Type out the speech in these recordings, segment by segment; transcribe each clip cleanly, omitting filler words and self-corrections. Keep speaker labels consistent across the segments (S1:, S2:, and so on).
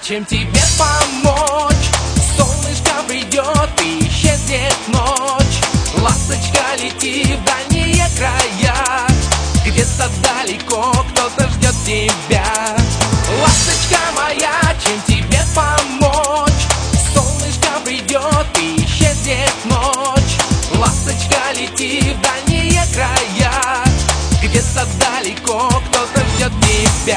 S1: чем тебе помочь. Солнышко придет и исчезнет ночь. Ласточка, лети в дальние края, где-то далеко кто-то ждет тебя. Ласточка моя, чем тебе помочь. Солнышко придет и исчезнет ночь. Ласточка, лети в дальние края, где-то далеко кто-то ждет тебя.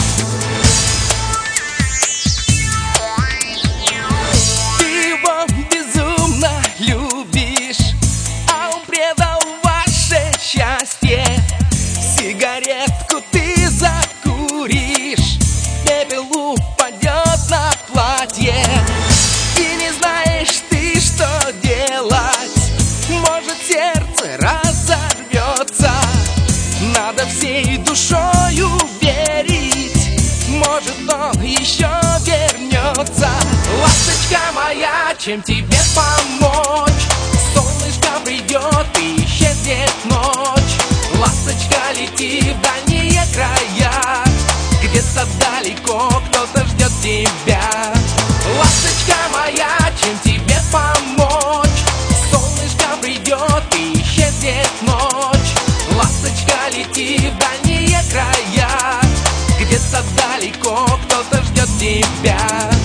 S1: Ты его безумно любишь, а он предал ваше счастье. Сигаретку ты закуришь, пепел упадет на платье. И не знаешь ты, что делать, может сердце разорвется. Надо всей душою верить, может он еще вернется. Ласточка моя, чем тебе помочь. Солнышко придет и исчезнет ночь. Ласточка, лети в дальние края, где-то далеко кто-то ждет тебя. Ласточка моя, чем тебе помочь. Солнышко придет и исчезнет ночь. Ласточка, лети в дальние края, где-то далеко кто-то ждет тебя.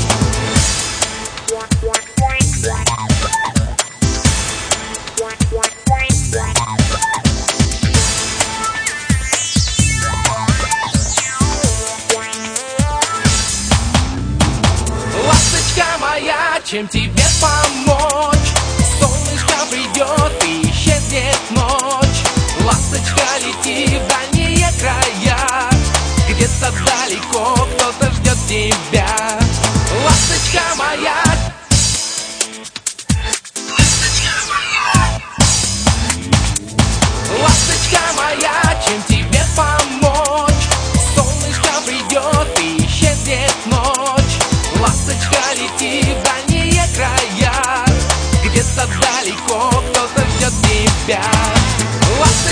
S1: Ласточка моя, чем тебе помочь. Солнышко придет и исчезнет ночь. Ласточка, лети в дальние края, где-то далеко кто-то ждет тебя. Ласточка моя. Ласточка моя, чем тебе помочь. Солнышко придет и исчезнет ночь. Ласточка, лети в дальние края, где-то далеко кто-то ждет тебя.